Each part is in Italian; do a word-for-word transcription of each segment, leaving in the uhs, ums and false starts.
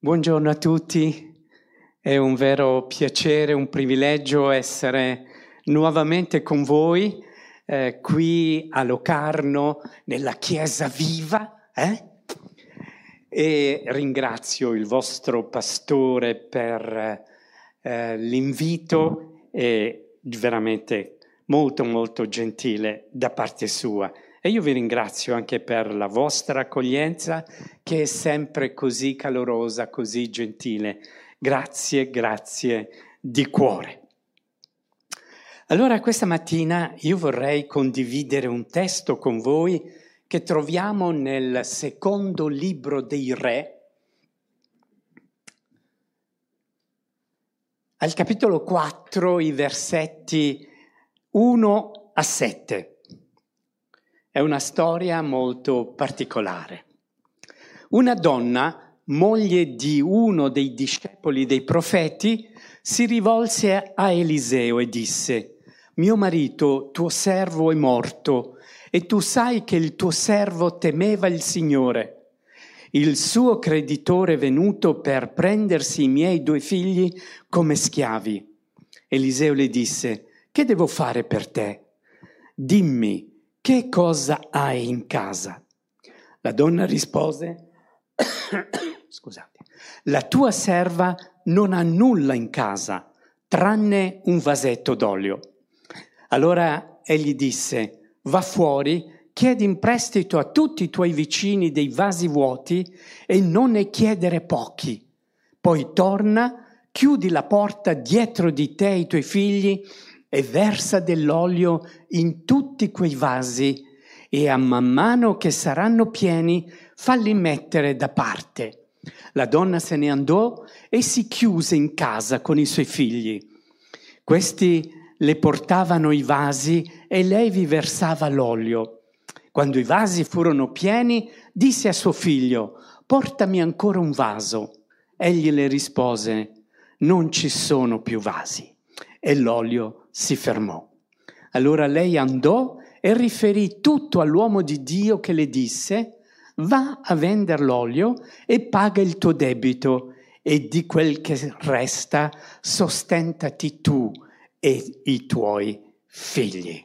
Buongiorno a tutti, è un vero piacere, un privilegio essere nuovamente con voi eh, qui a Locarno, nella Chiesa Viva. Eh? E ringrazio il vostro pastore per eh, l'invito, è veramente molto molto gentile da parte sua. E io vi ringrazio anche per la vostra accoglienza, che è sempre così calorosa, così gentile. Grazie, grazie di cuore. Allora, questa mattina io vorrei condividere un testo con voi che troviamo nel secondo libro dei Re, al capitolo quattro, i versetti uno a sette. È una storia molto particolare. Una donna, moglie di uno dei discepoli dei profeti, si rivolse a Eliseo e disse: «Mio marito, tuo servo, è morto, e tu sai che il tuo servo temeva il Signore. Il suo creditore è venuto per prendersi i miei due figli come schiavi». Eliseo le disse: «Che devo fare per te? Dimmi, che cosa hai in casa?» La donna rispose: «Scusate, la tua serva non ha nulla in casa, tranne un vasetto d'olio». Allora egli disse: «Va fuori, chiedi in prestito a tutti i tuoi vicini dei vasi vuoti e non ne chiedere pochi. Poi torna, chiudi la porta dietro di te e i tuoi figli e versa dell'olio in tutti quei vasi, e a man mano che saranno pieni falli mettere da parte». La donna se ne andò e si chiuse in casa con i suoi figli. Questi le portavano i vasi e lei vi versava l'olio. Quando i vasi furono pieni, disse a suo figlio: «Portami ancora un vaso». Egli le rispose: «Non ci sono più vasi». E l'olio si fermò. Allora lei andò e riferì tutto all'uomo di Dio, che le disse: «Va a vendere l'olio e paga il tuo debito, e di quel che resta sostentati tu e i tuoi figli».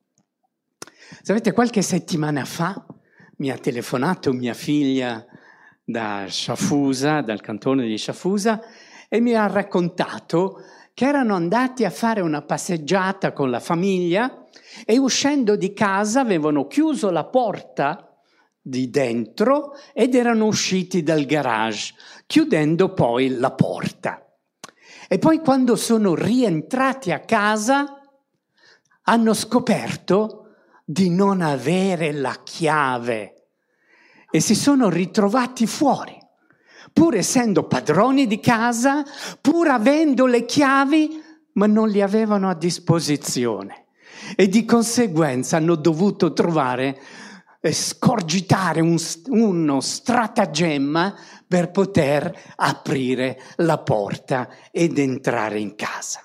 Sapete, qualche settimana fa mi ha telefonato mia figlia da Sciafusa, dal cantone di Sciafusa, e mi ha raccontato che erano andati a fare una passeggiata con la famiglia e uscendo di casa avevano chiuso la porta di dentro ed erano usciti dal garage, chiudendo poi la porta. E poi quando sono rientrati a casa hanno scoperto di non avere la chiave e si sono ritrovati fuori. Pur essendo padroni di casa, pur avendo le chiavi, ma non li avevano a disposizione. E di conseguenza hanno dovuto trovare e scorgitare un, uno stratagemma per poter aprire la porta ed entrare in casa.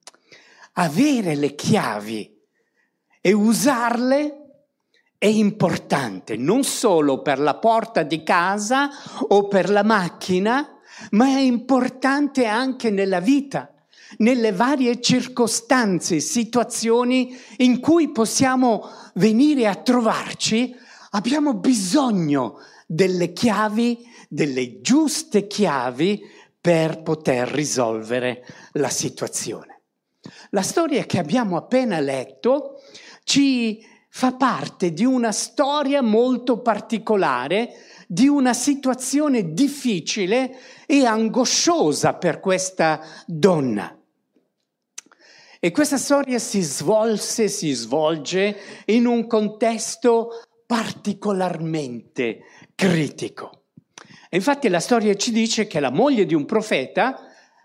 Avere le chiavi e usarle è importante, non solo per la porta di casa o per la macchina, ma è importante anche nella vita, nelle varie circostanze, situazioni in cui possiamo venire a trovarci. Abbiamo bisogno delle chiavi, delle giuste chiavi per poter risolvere la situazione. La storia che abbiamo appena letto ci fa parte di una storia molto particolare, di una situazione difficile e angosciosa per questa donna. E questa storia si svolse, si svolge in un contesto particolarmente critico. E infatti la storia ci dice che la moglie di un profeta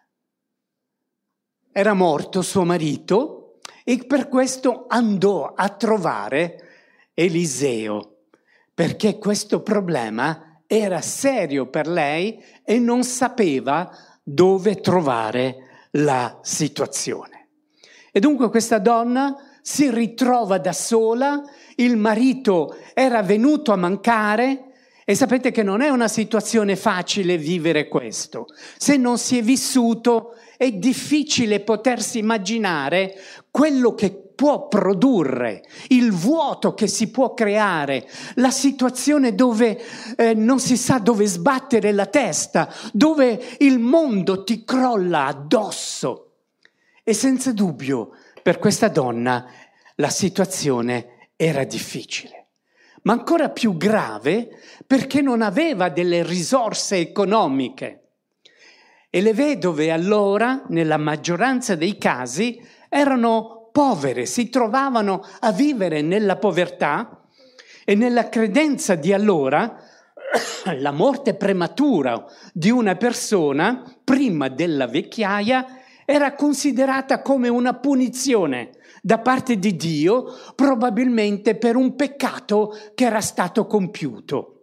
era morto suo marito, e per questo andò a trovare Eliseo, perché questo problema era serio per lei e non sapeva dove trovare la situazione. E dunque questa donna si ritrova da sola, il marito era venuto a mancare E sapete che non è una situazione facile vivere questo. Se non si è vissuto, è difficile potersi immaginare quello che può produrre, il vuoto che si può creare, la situazione dove eh, non si sa dove sbattere la testa, dove il mondo ti crolla addosso. E senza dubbio, per questa donna la situazione era difficile. Ma ancora più grave perché non aveva delle risorse economiche. E le vedove allora, nella maggioranza dei casi, erano povere, si trovavano a vivere nella povertà e nella credenza di allora la morte prematura di una persona prima della vecchiaia era considerata come una punizione da parte di Dio, probabilmente per un peccato che era stato compiuto.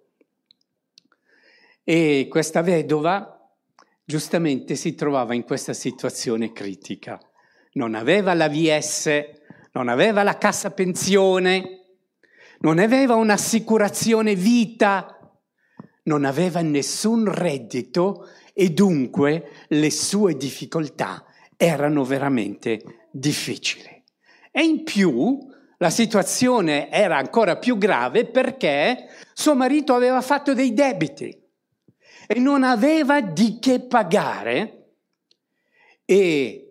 E questa vedova giustamente si trovava in questa situazione critica. Non aveva la V S, non aveva la cassa pensione, non aveva un'assicurazione vita, non aveva nessun reddito e dunque le sue difficoltà erano veramente difficili. E in più la situazione era ancora più grave perché suo marito aveva fatto dei debiti e non aveva di che pagare e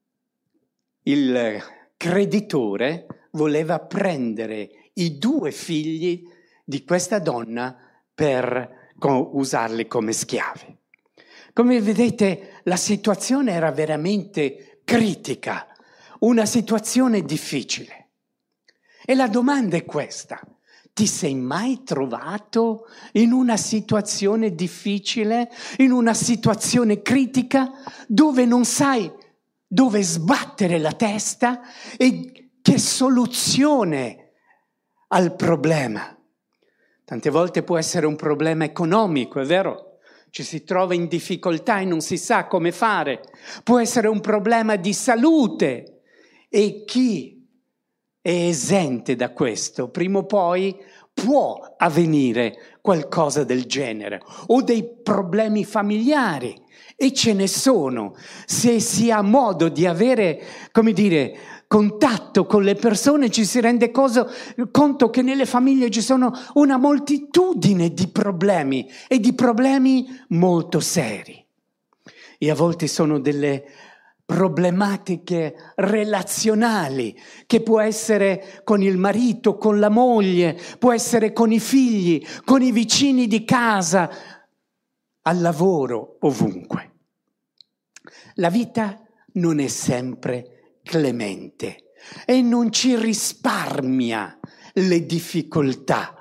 il creditore voleva prendere i due figli di questa donna per usarli come schiavi. Come vedete, la situazione era veramente critica, una situazione difficile. E la domanda è questa: ti sei mai trovato in una situazione difficile, in una situazione critica, dove non sai dove sbattere la testa e che soluzione al problema? Tante volte può essere un problema economico, è vero? Ci si trova in difficoltà e non si sa come fare. Può essere un problema di salute e chi è esente da questo, prima o poi può avvenire qualcosa del genere, o dei problemi familiari, e ce ne sono. Se si ha modo di avere, come dire, contatto con le persone, ci si rende coso, conto che nelle famiglie ci sono una moltitudine di problemi e di problemi molto seri. E a volte sono delle problematiche relazionali, che può essere con il marito, con la moglie, può essere con i figli, con i vicini di casa, al lavoro, ovunque. La vita non è sempre clemente e non ci risparmia le difficoltà.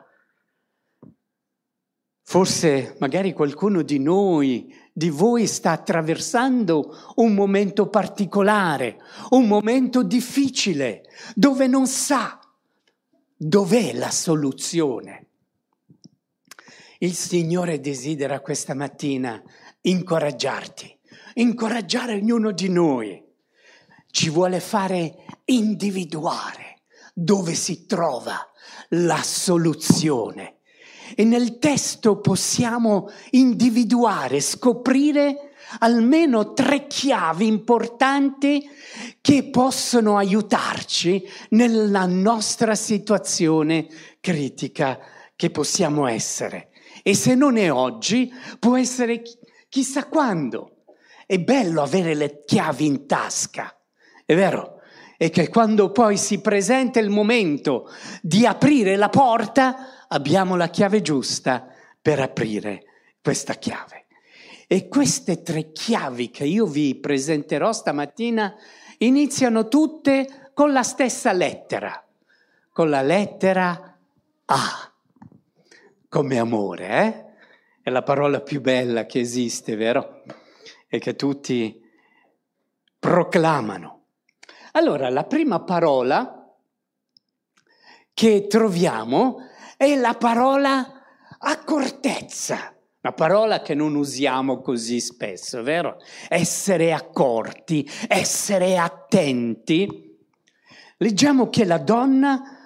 Forse magari qualcuno di noi, di voi sta attraversando un momento particolare, un momento difficile, dove non sa dov'è la soluzione. Il Signore desidera questa mattina incoraggiarti, incoraggiare ognuno di noi. Ci vuole fare individuare dove si trova la soluzione. E nel testo possiamo individuare, scoprire almeno tre chiavi importanti che possono aiutarci nella nostra situazione critica che possiamo essere. E se non è oggi, può essere chissà quando. È bello avere le chiavi in tasca, è vero? E che quando poi si presenta il momento di aprire la porta, abbiamo la chiave giusta per aprire questa chiave. E queste tre chiavi che io vi presenterò stamattina iniziano tutte con la stessa lettera, con la lettera A, come amore, eh? È la parola più bella che esiste, vero? E che tutti proclamano. Allora, la prima parola che troviamo è la parola accortezza, una parola che non usiamo così spesso, vero? Essere accorti, essere attenti. Leggiamo che la donna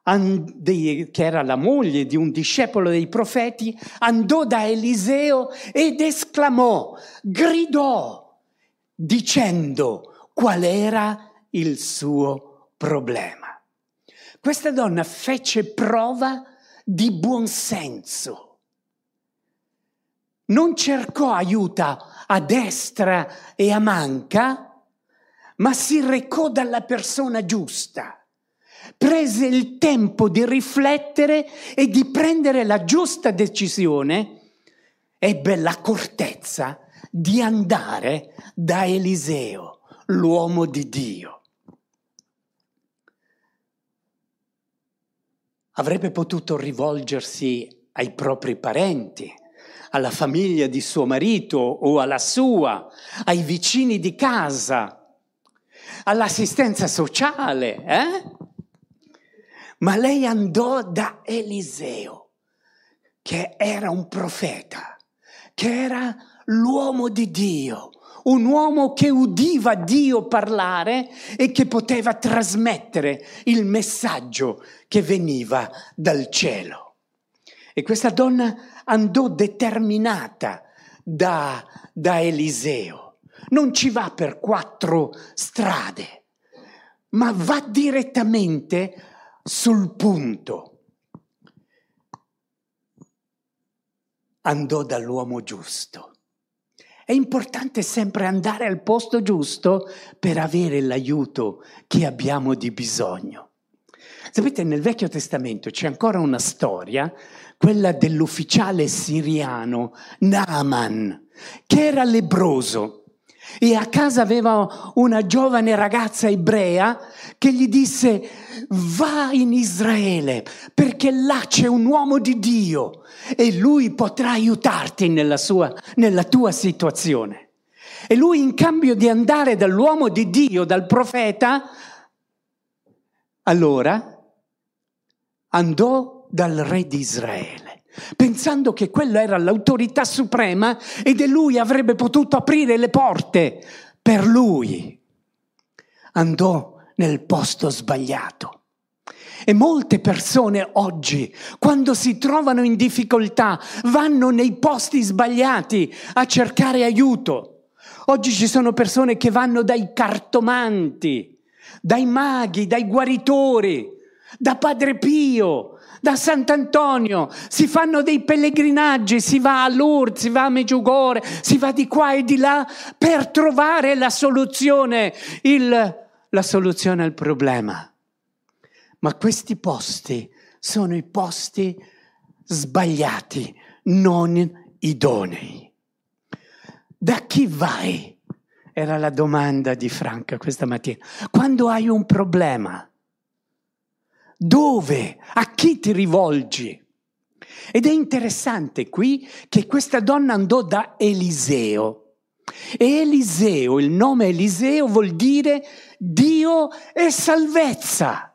che era la moglie di un discepolo dei profeti, andò da Eliseo ed esclamò, gridò, dicendo qual era il suo problema. Questa donna fece prova di buonsenso. Non cercò aiuto a destra e a manca, ma si recò dalla persona giusta. Prese il tempo di riflettere e di prendere la giusta decisione, ebbe l'accortezza di andare da Eliseo, l'uomo di Dio. Avrebbe potuto rivolgersi ai propri parenti, alla famiglia di suo marito o alla sua, ai vicini di casa, all'assistenza sociale, eh? Ma lei andò da Eliseo, che era un profeta, che era l'uomo di Dio, un uomo che udiva Dio parlare e che poteva trasmettere il messaggio che veniva dal cielo. E questa donna andò determinata da, da Eliseo. Non ci va per quattro strade, ma va direttamente sul punto. Andò dall'uomo giusto. È importante sempre andare al posto giusto per avere l'aiuto che abbiamo di bisogno. Sapete, nel Vecchio Testamento c'è ancora una storia, quella dell'ufficiale siriano Naaman, che era lebbroso e a casa aveva una giovane ragazza ebrea che gli disse: va in Israele perché là c'è un uomo di Dio e lui potrà aiutarti nella sua, nella tua situazione. E lui, in cambio di andare dall'uomo di Dio, dal profeta, allora andò dal re di Israele, pensando che quella era l'autorità suprema ed e lui avrebbe potuto aprire le porte per lui. Andò nel posto sbagliato. E molte persone oggi, quando si trovano in difficoltà, vanno nei posti sbagliati a cercare aiuto. Oggi ci sono persone che vanno dai cartomanti, dai maghi, dai guaritori, da Padre Pio, da Sant'Antonio, si fanno dei pellegrinaggi, si va a Lourdes, si va a Medjugorje, si va di qua e di là per trovare la soluzione, il, la soluzione al problema. Ma questi posti sono i posti sbagliati, non idonei. Da chi vai? Era la domanda di Franca questa mattina. Quando hai un problema, dove? A chi ti rivolgi? Ed è interessante qui che questa donna andò da Eliseo. E Eliseo, il nome Eliseo vuol dire Dio è salvezza.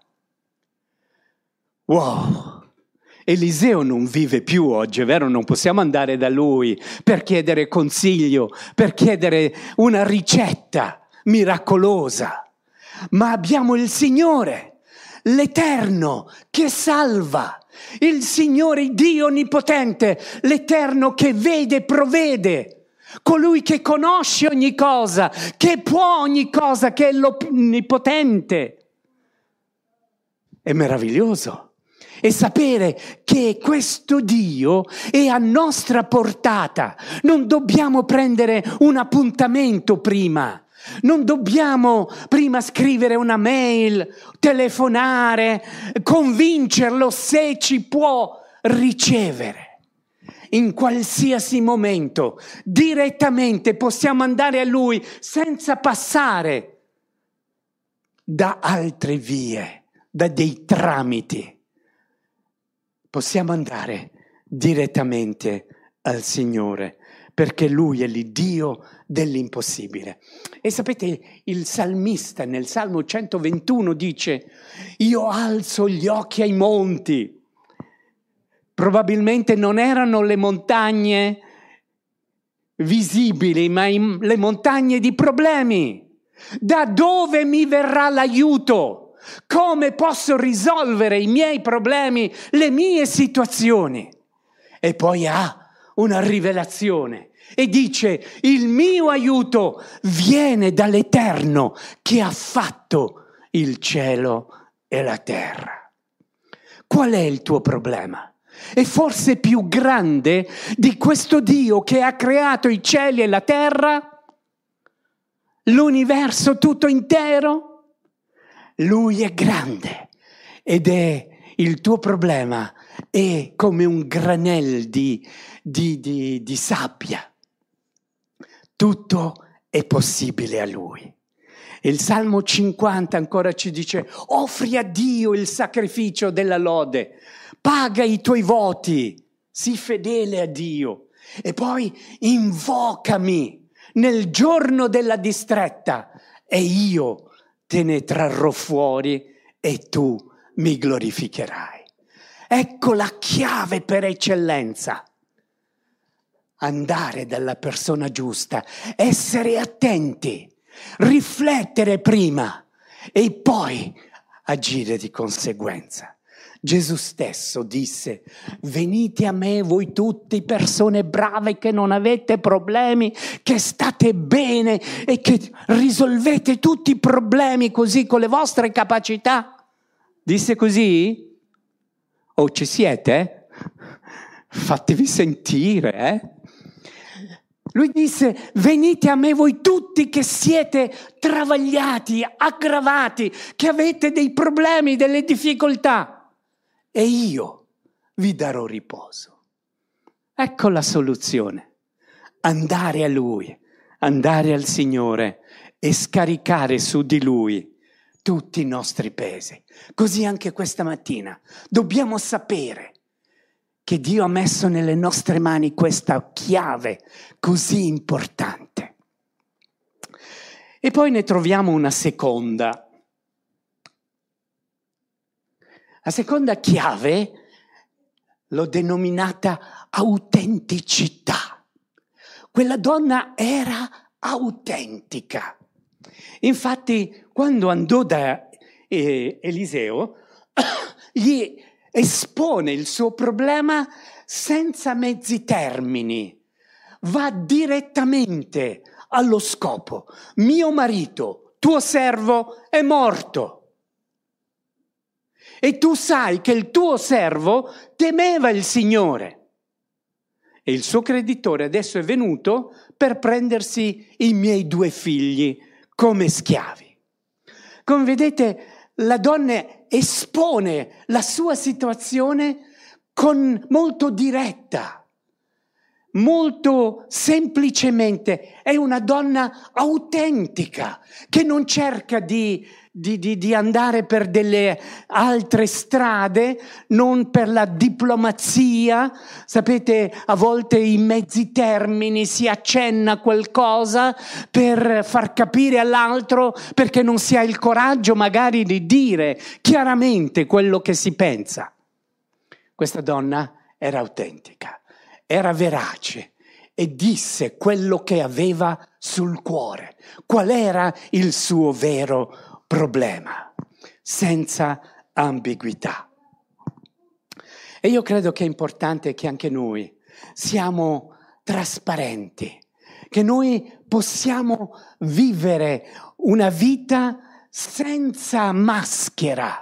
Wow! Eliseo non vive più oggi, è vero? Non possiamo andare da lui per chiedere consiglio, per chiedere una ricetta miracolosa. Ma abbiamo il Signore, l'Eterno, che salva. Il Signore Dio Onnipotente, l'Eterno che vede e provvede. Colui che conosce ogni cosa, che può ogni cosa, che è l'Onnipotente. È meraviglioso. E sapere che questo Dio è a nostra portata. Non dobbiamo prendere un appuntamento prima. Non dobbiamo prima scrivere una mail, telefonare, convincerlo se ci può ricevere. In qualsiasi momento, direttamente possiamo andare a Lui senza passare da altre vie, da dei tramiti. Possiamo andare direttamente al Signore, perché Lui è l'Iddio dell'impossibile. E sapete, il salmista nel Salmo centoventuno dice: io alzo gli occhi ai monti. Probabilmente non erano le montagne visibili, ma le montagne di problemi. Da dove mi verrà l'aiuto? Come posso risolvere i miei problemi, le mie situazioni? E poi ha una rivelazione e dice: il mio aiuto viene dall'Eterno che ha fatto il cielo e la terra. Qual è il tuo problema? È forse più grande di questo Dio che ha creato i cieli e la terra? L'universo tutto intero? Lui è grande ed è il tuo problema è come un granello di, di, di, di sabbia. Tutto è possibile a Lui. Il Salmo cinquanta ancora ci dice: offri a Dio il sacrificio della lode, paga i tuoi voti, sii fedele a Dio e poi invocami nel giorno della distretta e io te ne trarrò fuori e tu mi glorificherai. Ecco la chiave per eccellenza. Andare dalla persona giusta, essere attenti, riflettere prima e poi agire di conseguenza. Gesù stesso disse: venite a me voi tutti persone brave che non avete problemi, che state bene e che risolvete tutti i problemi così con le vostre capacità. Disse così? O ci siete? Fatevi sentire, eh? Lui disse: venite a me voi tutti che siete travagliati, aggravati, che avete dei problemi, delle difficoltà, e io vi darò riposo. Ecco la soluzione: andare a Lui, andare al Signore e scaricare su di Lui tutti i nostri pesi. Così anche questa mattina dobbiamo sapere che Dio ha messo nelle nostre mani questa chiave così importante. E poi ne troviamo una seconda. La seconda chiave l'ho denominata autenticità. Quella donna era autentica. Infatti, quando andò da eh, Eliseo, gli espone il suo problema senza mezzi termini, va direttamente allo scopo. Mio marito, tuo servo, è morto. E tu sai che il tuo servo temeva il Signore. E il suo creditore adesso è venuto per prendersi i miei due figli come schiavi. Come vedete, la donna espone la sua situazione con molto diretta, molto semplicemente. È una donna autentica che non cerca di, di, di, di andare per delle altre strade, non per la diplomazia. Sapete, a volte in mezzi termini si accenna qualcosa per far capire all'altro, perché non si ha il coraggio magari di dire chiaramente quello che si pensa. Questa donna era autentica, era verace e disse quello che aveva sul cuore, qual era il suo vero problema, senza ambiguità. E io credo che è importante che anche noi siamo trasparenti, che noi possiamo vivere una vita senza maschera,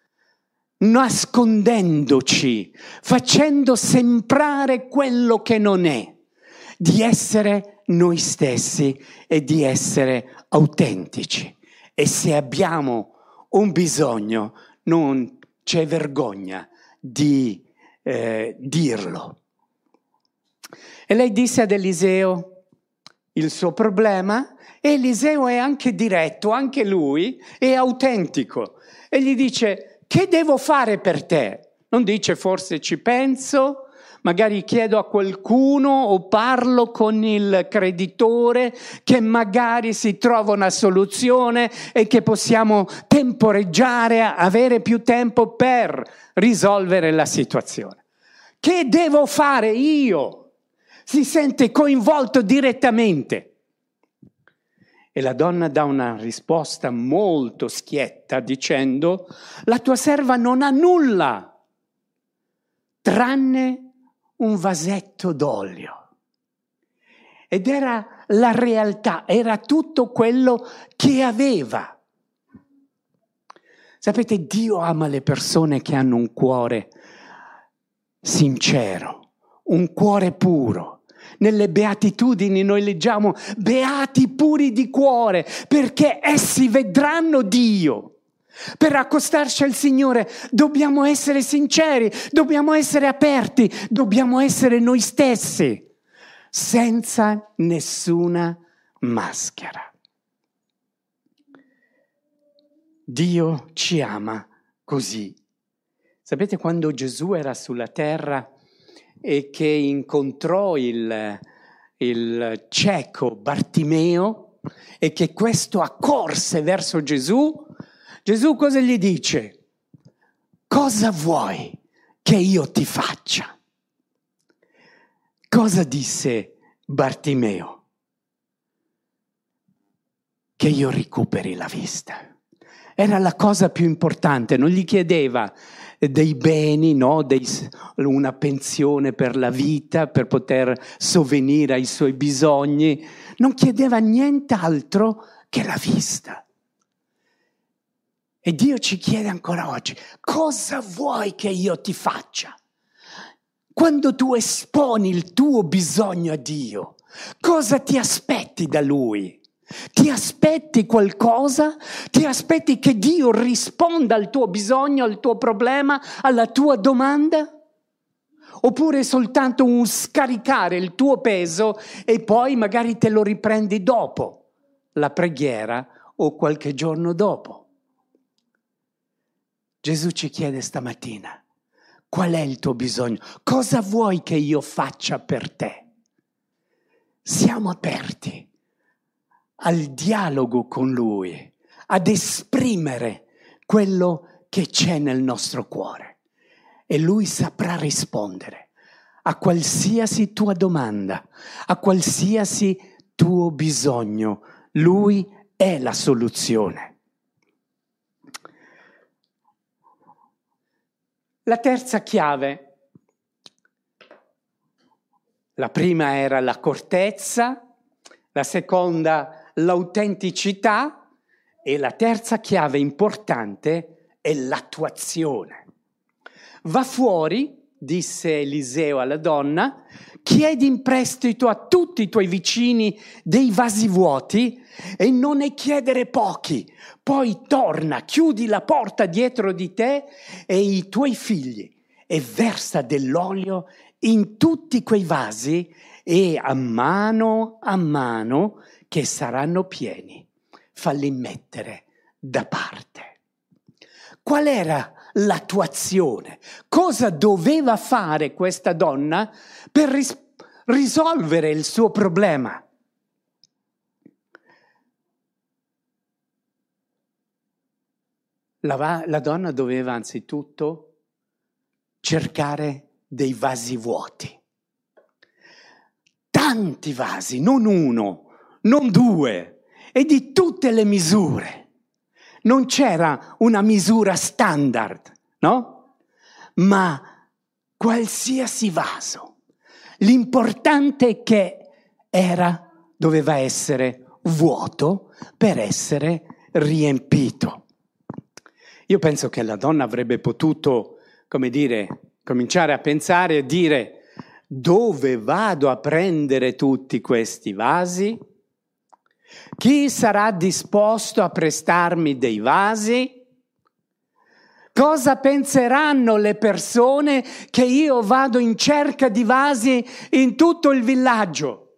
nascondendoci, facendo sembrare quello che non è, di essere noi stessi e di essere autentici. E se abbiamo un bisogno, non c'è vergogna di eh, dirlo. E lei disse ad Eliseo il suo problema, e Eliseo è anche diretto, anche lui è autentico, e gli dice: che devo fare per te? Non dice forse ci penso, magari chiedo a qualcuno o parlo con il creditore che magari si trova una soluzione e che possiamo temporeggiare, avere più tempo per risolvere la situazione. Che devo fare io? Si sente coinvolto direttamente. E la donna dà una risposta molto schietta dicendo: la tua serva non ha nulla tranne un vasetto d'olio. Ed era la realtà, era tutto quello che aveva. Sapete, Dio ama le persone che hanno un cuore sincero, un cuore puro. Nelle Beatitudini noi leggiamo: beati puri di cuore, perché essi vedranno Dio. Per accostarci al Signore dobbiamo essere sinceri, dobbiamo essere aperti, dobbiamo essere noi stessi, senza nessuna maschera. Dio ci ama così. Sapete, quando Gesù era sulla terra e che incontrò il, il cieco Bartimeo e che questo accorse verso Gesù, Gesù cosa gli dice? Cosa vuoi che io ti faccia? Cosa disse Bartimeo? Che io recuperi la vista. Era la cosa più importante, non gli chiedeva dei beni, no? Dei, una pensione per la vita, per poter sovvenire ai suoi bisogni, non chiedeva nient'altro che la vista. E Dio ci chiede ancora oggi: cosa vuoi che io ti faccia? Quando tu esponi il tuo bisogno a Dio, cosa ti aspetti da Lui? Ti aspetti qualcosa? Ti aspetti che Dio risponda al tuo bisogno, al tuo problema, alla tua domanda? Oppure soltanto un scaricare il tuo peso e poi magari te lo riprendi dopo la preghiera o qualche giorno dopo? Gesù ci chiede stamattina: qual è il tuo bisogno? Cosa vuoi che io faccia per te? Siamo aperti al dialogo con Lui, ad esprimere quello che c'è nel nostro cuore. E Lui saprà rispondere a qualsiasi tua domanda, a qualsiasi tuo bisogno. Lui è la soluzione. La terza chiave. La prima era l'accortezza, la seconda l'autenticità e la terza chiave importante è l'attuazione. Va fuori, disse Eliseo alla donna, chiedi in prestito a tutti i tuoi vicini dei vasi vuoti e non ne chiedere pochi. Poi torna, chiudi la porta dietro di te e i tuoi figli e versa dell'olio in tutti quei vasi e a mano a mano che saranno pieni, falli mettere da parte. Qual era l'attuazione? Cosa doveva fare questa donna per ris- risolvere il suo problema? La, va- la donna doveva anzitutto cercare dei vasi vuoti. Tanti vasi, non uno, non due, e di tutte le misure. Non c'era una misura standard, no? Ma qualsiasi vaso. L'importante è che era, doveva essere vuoto per essere riempito. Io penso che la donna avrebbe potuto, come dire, cominciare a pensare e dire: dove vado a prendere tutti questi vasi? Chi sarà disposto a prestarmi dei vasi? Cosa penseranno le persone che io vado in cerca di vasi in tutto il villaggio?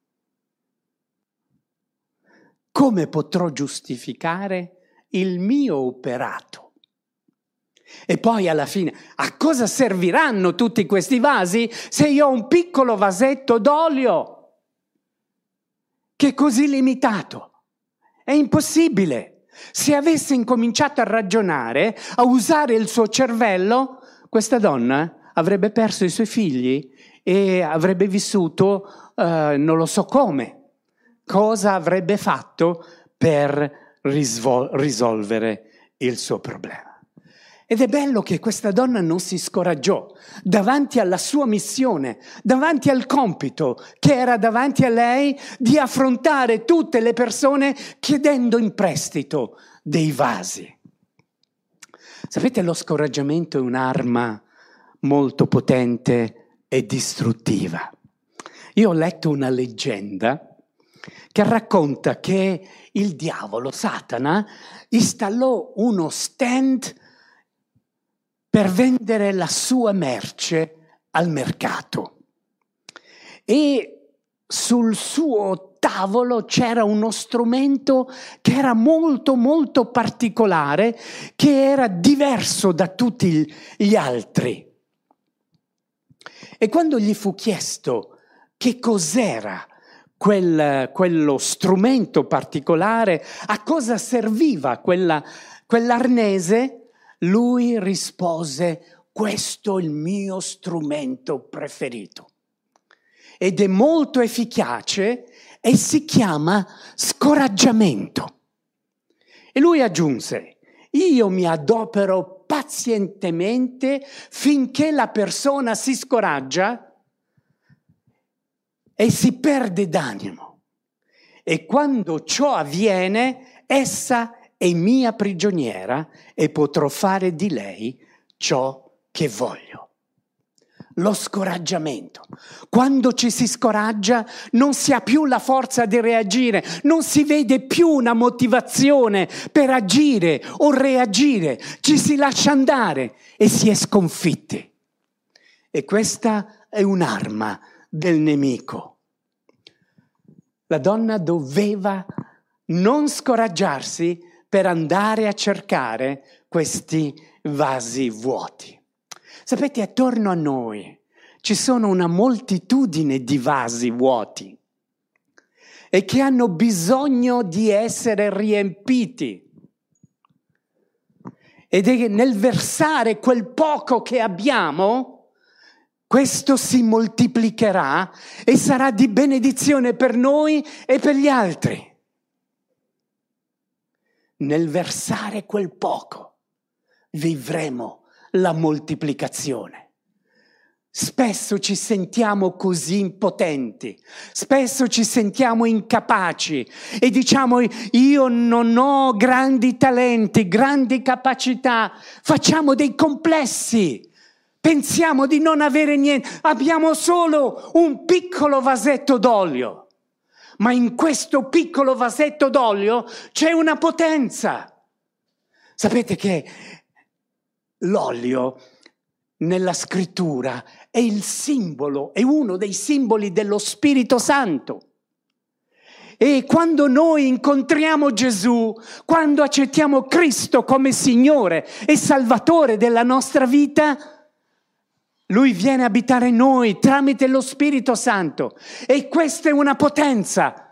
Come potrò giustificare il mio operato? E poi alla fine, a cosa serviranno tutti questi vasi se io ho un piccolo vasetto d'olio che è così limitato? È impossibile. Se avesse incominciato a ragionare, a usare il suo cervello, questa donna avrebbe perso i suoi figli e avrebbe vissuto, uh, non lo so come, cosa avrebbe fatto per risvol- risolvere il suo problema. Ed è bello che questa donna non si scoraggiò davanti alla sua missione, davanti al compito che era davanti a lei di affrontare tutte le persone chiedendo in prestito dei vasi. Sapete, lo scoraggiamento è un'arma molto potente e distruttiva. Io ho letto una leggenda che racconta che il diavolo, Satana, installò uno stand per vendere la sua merce al mercato. E sul suo tavolo c'era uno strumento che era molto molto particolare, che era diverso da tutti gli altri. E quando gli fu chiesto che cos'era quel, quello strumento particolare, a cosa serviva quella, quell'arnese, lui rispose: questo è il mio strumento preferito ed è molto efficace e si chiama scoraggiamento. E lui aggiunse: io mi adopero pazientemente finché la persona si scoraggia e si perde d'animo, e quando ciò avviene essa è mia prigioniera e potrò fare di lei ciò che voglio. Lo scoraggiamento. Quando ci si scoraggia non si ha più la forza di reagire, non si vede più una motivazione per agire o reagire, ci si lascia andare e si è sconfitti. E questa è un'arma del nemico. La donna doveva non scoraggiarsi per andare a cercare questi vasi vuoti. Sapete, attorno a noi ci sono una moltitudine di vasi vuoti e che hanno bisogno di essere riempiti. Ed è nel versare quel poco che abbiamo, questo si moltiplicherà e sarà di benedizione per noi e per gli altri. Nel versare quel poco vivremo la moltiplicazione. Spesso ci sentiamo così impotenti, spesso ci sentiamo incapaci e diciamo: io non ho grandi talenti, grandi capacità, facciamo dei complessi, pensiamo di non avere niente, abbiamo solo un piccolo vasetto d'olio. Ma in questo piccolo vasetto d'olio c'è una potenza. Sapete che l'olio nella scrittura è il simbolo, è uno dei simboli dello Spirito Santo. E quando noi incontriamo Gesù, quando accettiamo Cristo come Signore e Salvatore della nostra vita, Lui viene a abitare in noi tramite lo Spirito Santo e questa è una potenza.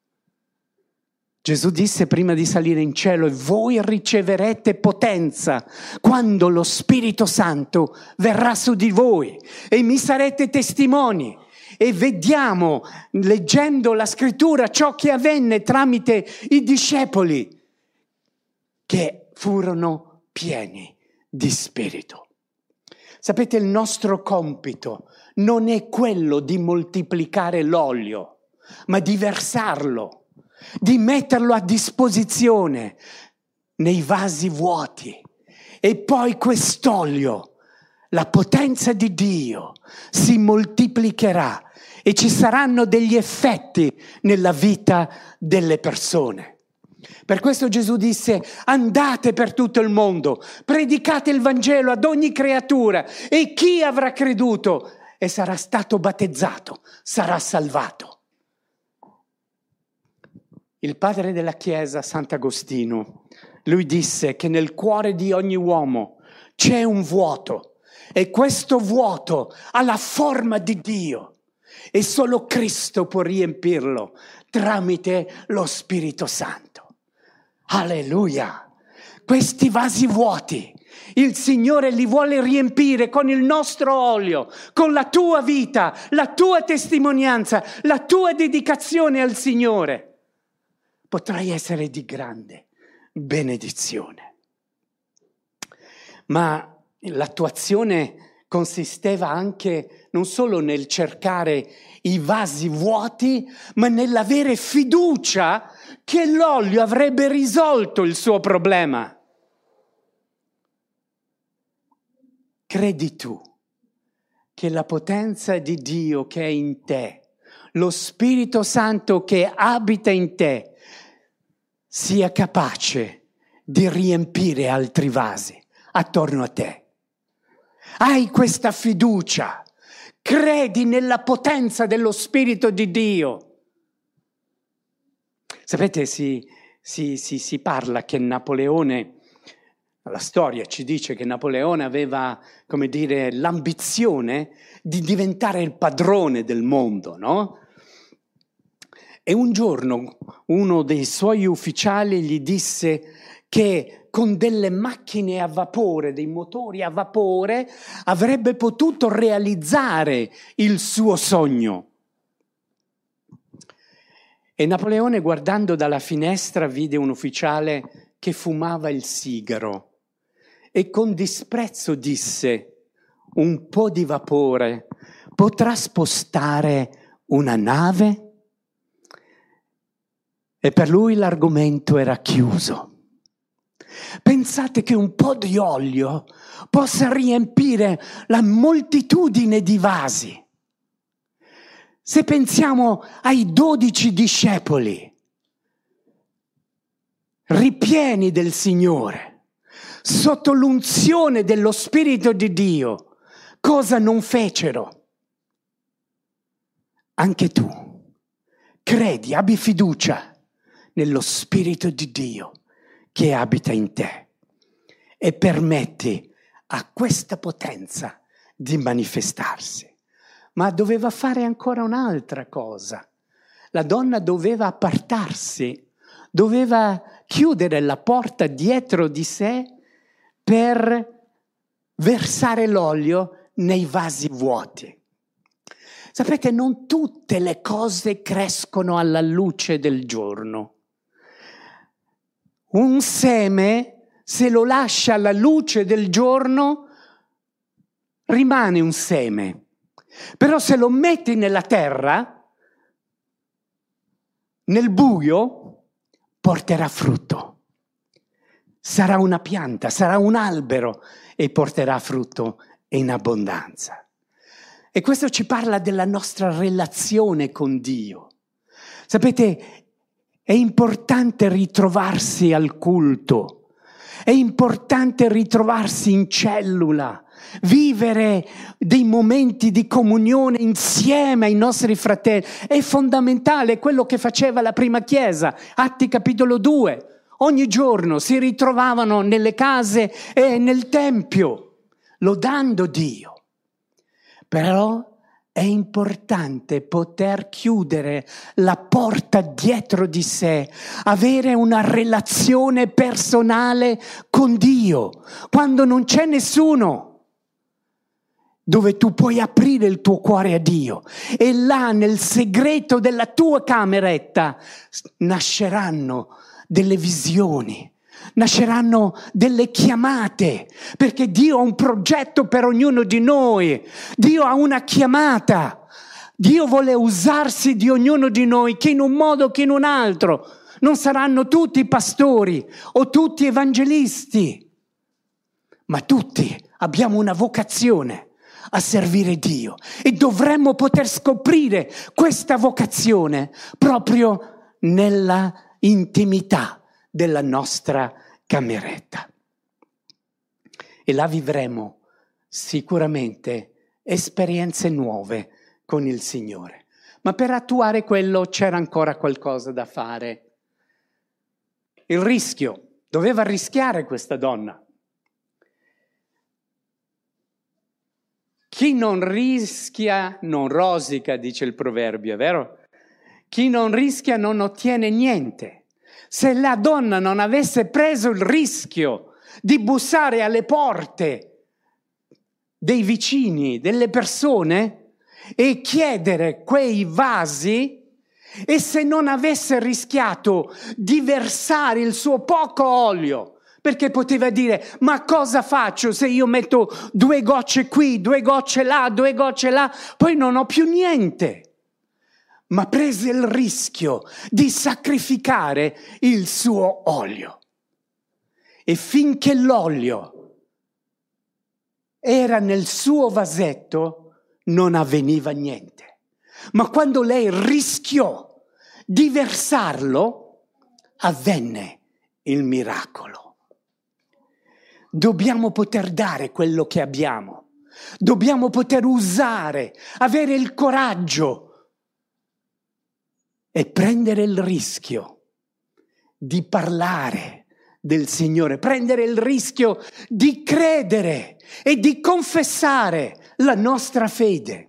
Gesù disse prima di salire in cielo: e voi riceverete potenza quando lo Spirito Santo verrà su di voi e mi sarete testimoni. E vediamo, leggendo la scrittura, ciò che avvenne tramite i discepoli che furono pieni di Spirito. Sapete, il nostro compito non è quello di moltiplicare l'olio, ma di versarlo, di metterlo a disposizione nei vasi vuoti. E poi quest'olio, la potenza di Dio, si moltiplicherà e ci saranno degli effetti nella vita delle persone. Per questo Gesù disse: andate per tutto il mondo, predicate il Vangelo ad ogni creatura e chi avrà creduto e sarà stato battezzato sarà salvato. Il padre della Chiesa, Sant'Agostino, lui disse che nel cuore di ogni uomo c'è un vuoto e questo vuoto ha la forma di Dio e solo Cristo può riempirlo tramite lo Spirito Santo. Alleluia! Questi vasi vuoti Il Signore li vuole riempire con il nostro olio, con la tua vita, la tua testimonianza, la tua dedicazione al Signore. Potrai essere di grande benedizione. Ma l'attuazione consisteva anche non solo nel cercare i vasi vuoti, ma nell'avere fiducia che l'olio avrebbe risolto il suo problema. Credi tu che la potenza di Dio che è in te, lo Spirito Santo che abita in te, sia capace di riempire altri vasi attorno a te? Hai questa fiducia? Credi nella potenza dello Spirito di Dio? Sapete, si, si, si, si parla che Napoleone, la storia ci dice che Napoleone aveva, come dire, l'ambizione di diventare il padrone del mondo, no? E un giorno uno dei suoi ufficiali gli disse che con delle macchine a vapore, dei motori a vapore, avrebbe potuto realizzare il suo sogno. E Napoleone, guardando dalla finestra, vide un ufficiale che fumava il sigaro e con disprezzo disse: un po' di vapore potrà spostare una nave? E per lui l'argomento era chiuso. Pensate che un po' di olio possa riempire la moltitudine di vasi. Se pensiamo ai dodici discepoli, ripieni del Signore, sotto l'unzione dello Spirito di Dio, cosa non fecero? Anche tu credi, abbi fiducia nello Spirito di Dio che abita in te e permetti a questa potenza di manifestarsi. Ma doveva fare ancora un'altra cosa. La donna doveva appartarsi, doveva chiudere la porta dietro di sé per versare l'olio nei vasi vuoti. Sapete, non tutte le cose crescono alla luce del giorno. Un seme, se lo lascia alla luce del giorno, rimane un seme. Però se lo metti nella terra, nel buio, porterà frutto. Sarà una pianta, sarà un albero e porterà frutto in abbondanza. E questo ci parla della nostra relazione con Dio. Sapete, è importante ritrovarsi al culto, è importante ritrovarsi in cellula, vivere dei momenti di comunione insieme ai nostri fratelli. È fondamentale quello che faceva la prima chiesa, Atti capitolo due. Ogni giorno si ritrovavano nelle case e nel tempio, lodando Dio. Però è importante poter chiudere la porta dietro di sé, avere una relazione personale con Dio, quando non c'è nessuno, dove tu puoi aprire il tuo cuore a Dio e là nel segreto della tua cameretta nasceranno delle visioni, nasceranno delle chiamate, perché Dio ha un progetto per ognuno di noi, Dio ha una chiamata, Dio vuole usarsi di ognuno di noi, che in un modo che in un altro. Non saranno tutti pastori o tutti evangelisti, ma tutti abbiamo una vocazione a servire Dio e dovremmo poter scoprire questa vocazione proprio nella intimità della nostra cameretta. E là vivremo sicuramente esperienze nuove con il Signore. Ma per attuare quello c'era ancora qualcosa da fare. Il rischio, doveva rischiare questa donna. Chi non rischia non rosica, dice il proverbio, è vero? Chi non rischia non ottiene niente. Se la donna non avesse preso il rischio di bussare alle porte dei vicini, delle persone e chiedere quei vasi, e se non avesse rischiato di versare il suo poco olio, perché poteva dire: ma cosa faccio se io metto due gocce qui, due gocce là, due gocce là, poi non ho più niente. Ma prese il rischio di sacrificare il suo olio. E finché l'olio era nel suo vasetto non avveniva niente. Ma quando lei rischiò di versarlo, avvenne il miracolo. Dobbiamo poter dare quello che abbiamo. Dobbiamo poter usare, avere il coraggio e prendere il rischio di parlare del Signore, prendere il rischio di credere e di confessare la nostra fede.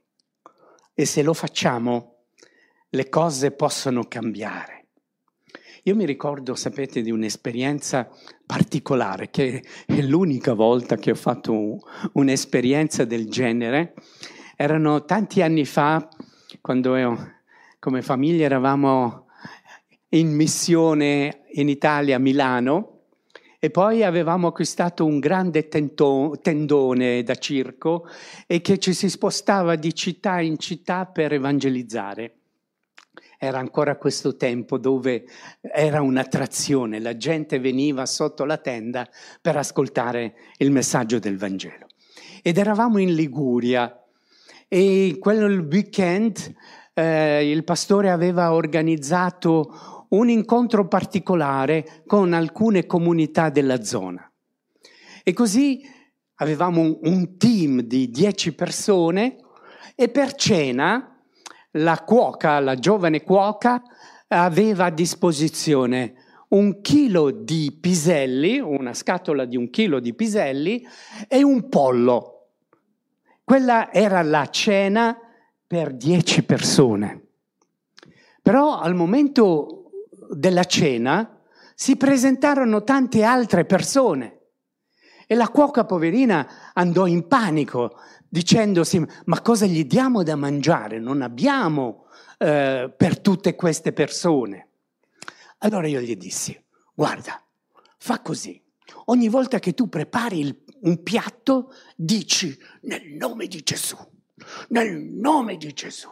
E se lo facciamo, le cose possono cambiare. Io mi ricordo, sapete, di un'esperienza particolare, che è l'unica volta che ho fatto un'esperienza del genere. Erano tanti anni fa, quando io, come famiglia eravamo in missione in Italia, a Milano, e poi avevamo acquistato un grande tento, tendone da circo e che ci si spostava di città in città per evangelizzare. Era ancora questo tempo dove era un'attrazione, la gente veniva sotto la tenda per ascoltare il messaggio del Vangelo. Ed eravamo in Liguria e quel weekend eh, il pastore aveva organizzato un incontro particolare con alcune comunità della zona. E così avevamo un, un team di dieci persone e per cena la cuoca, la giovane cuoca, aveva a disposizione un chilo di piselli, una scatola di un chilo di piselli e un pollo. Quella era la cena per dieci persone. Però al momento della cena si presentarono tante altre persone e la cuoca poverina andò in panico dicendosi: ma cosa gli diamo da mangiare? Non abbiamo eh, per tutte queste persone. Allora io gli dissi: guarda, fa così, ogni volta che tu prepari il, un piatto dici nel nome di Gesù, nel nome di Gesù.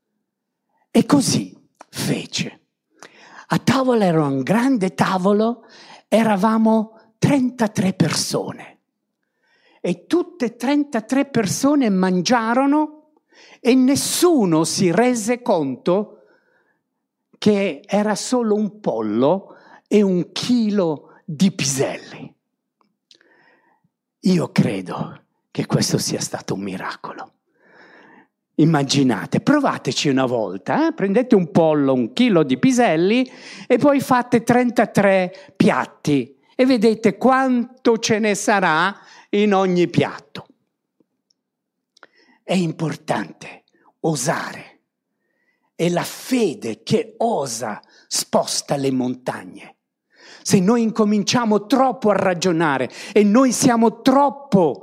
E così fece. A tavola era un grande tavolo, eravamo trentatré persone e tutte trentatré persone mangiarono e nessuno si rese conto che era solo un pollo e un chilo di piselli. Io credo che questo sia stato un miracolo. Immaginate, provateci una volta, eh? Prendete un pollo, un chilo di piselli e poi fate trentatré piatti e vedete quanto ce ne sarà in ogni piatto. È importante osare. È la fede che osa sposta le montagne. Se noi incominciamo troppo a ragionare e noi siamo troppo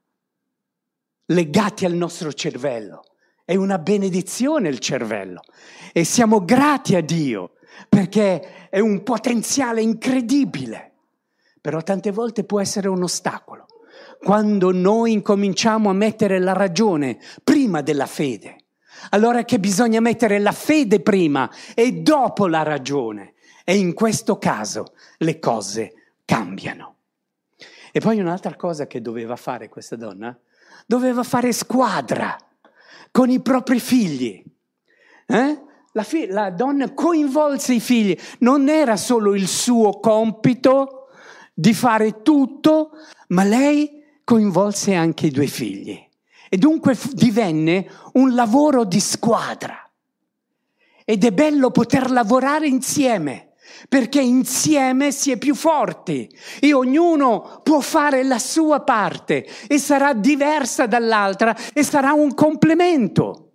legati al nostro cervello, è una benedizione il cervello e siamo grati a Dio perché è un potenziale incredibile, però tante volte può essere un ostacolo. Quando noi incominciamo a mettere la ragione prima della fede, allora è che bisogna mettere la fede prima e dopo la ragione, e in questo caso le cose cambiano. E poi un'altra cosa che doveva fare questa donna, doveva fare squadra con i propri figli. Eh? La, fi- la donna coinvolse i figli, non era solo il suo compito di fare tutto, ma lei coinvolse anche i due figli. E dunque f- divenne un lavoro di squadra. Ed è bello poter lavorare insieme, perché insieme si è più forti e ognuno può fare la sua parte e sarà diversa dall'altra e sarà un complemento.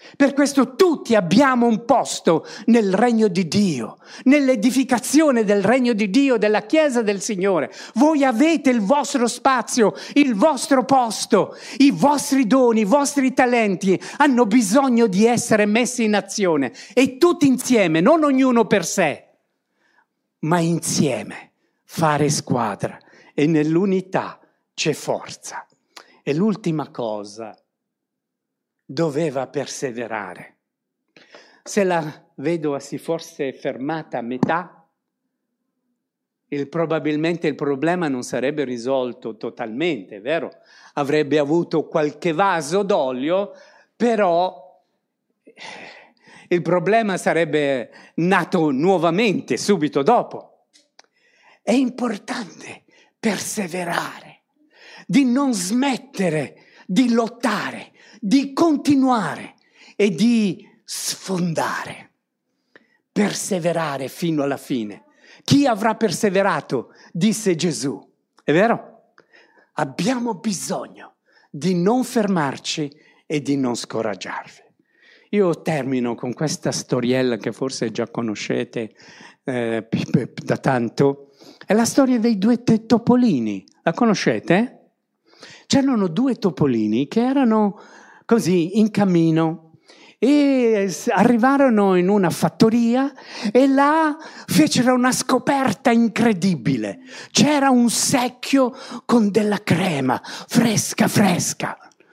Per questo tutti abbiamo un posto nel regno di Dio, nell'edificazione del regno di Dio, della Chiesa del Signore. Voi avete il vostro spazio, il vostro posto, i vostri doni, i vostri talenti hanno bisogno di essere messi in azione. E tutti insieme, non ognuno per sé, ma insieme, fare squadra. E nell'unità c'è forza. E l'ultima cosa, doveva perseverare. Se la vedova si fosse fermata a metà, il, probabilmente il problema non sarebbe risolto totalmente, vero? Avrebbe avuto qualche vaso d'olio, però il problema sarebbe nato nuovamente subito dopo. È importante perseverare, di non smettere di lottare, di continuare e di sfondare, perseverare fino alla fine. Chi avrà perseverato, disse Gesù. È vero? Abbiamo bisogno di non fermarci e di non scoraggiarvi. Io termino con questa storiella che forse già conoscete eh, da tanto. È la storia dei due topolini. La conoscete? C'erano due topolini che erano così in cammino e arrivarono in una fattoria e là fecero una scoperta incredibile. C'era un secchio con della crema fresca fresca.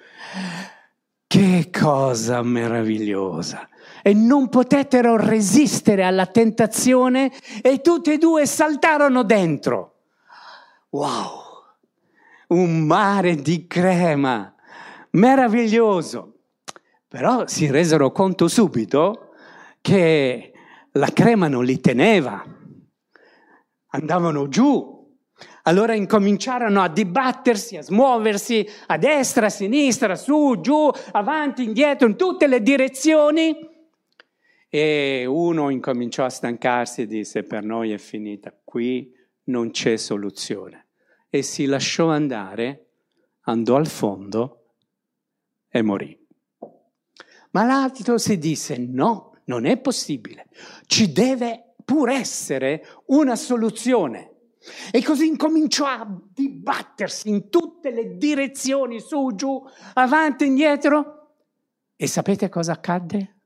Che cosa meravigliosa! E non potettero resistere alla tentazione e tutti e due saltarono dentro. Wow! Un mare di crema, meraviglioso. Però si resero conto subito che la crema non li teneva, andavano giù. Allora incominciarono a dibattersi, a smuoversi a destra, a sinistra, su, giù, avanti, indietro, in tutte le direzioni. E uno incominciò a stancarsi e disse: per noi è finita, qui non c'è soluzione. E si lasciò andare, andò al fondo e morì. Ma l'altro si disse: no, non è possibile, ci deve pur essere una soluzione. E così incominciò a dibattersi in tutte le direzioni, su, giù, avanti, indietro. E sapete cosa accadde?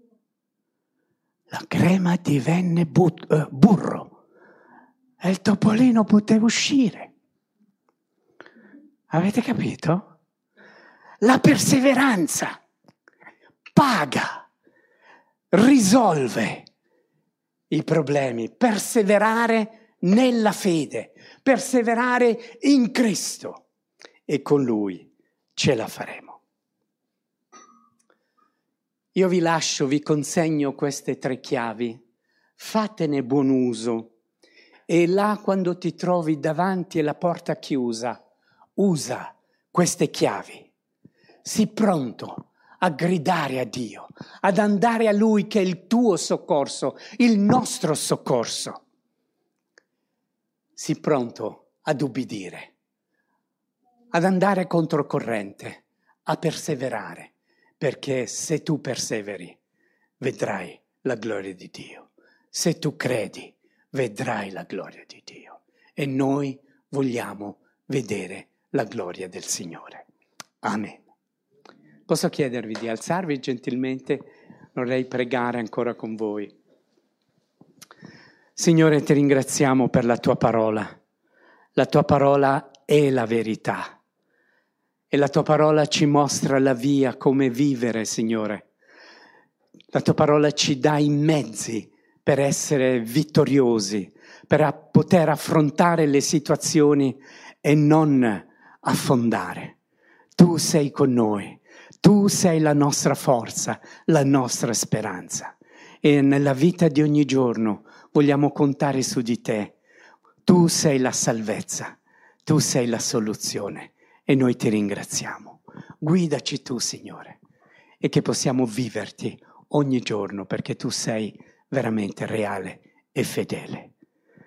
La crema divenne but- uh, burro e il topolino poteva uscire. Avete capito? La perseveranza paga, risolve i problemi. Perseverare nella fede, perseverare in Cristo e con Lui ce la faremo. Io vi lascio, vi consegno queste tre chiavi, fatene buon uso e là quando ti trovi davanti alla porta chiusa, usa queste chiavi, sii pronto a gridare a Dio, ad andare a Lui che è il tuo soccorso, il nostro soccorso. Sii pronto ad ubbidire, ad andare controcorrente, a perseverare, perché se tu perseveri vedrai la gloria di Dio. Se tu credi vedrai la gloria di Dio. E noi vogliamo vedere la gloria del Signore. Amen. Posso chiedervi di alzarvi gentilmente? Vorrei pregare ancora con voi. Signore, ti ringraziamo per la tua parola. La tua parola è la verità. E la tua parola ci mostra la via, come vivere, Signore. La tua parola ci dà i mezzi per essere vittoriosi, per poter affrontare le situazioni e non affondare. Tu sei con noi, tu sei la nostra forza, la nostra speranza. E nella vita di ogni giorno vogliamo contare su di te. Tu sei la salvezza, tu sei la soluzione e noi ti ringraziamo. Guidaci tu, Signore, e che possiamo viverti ogni giorno perché tu sei veramente reale e fedele.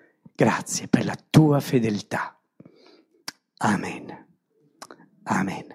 Grazie per la tua fedeltà. Amen. Amen.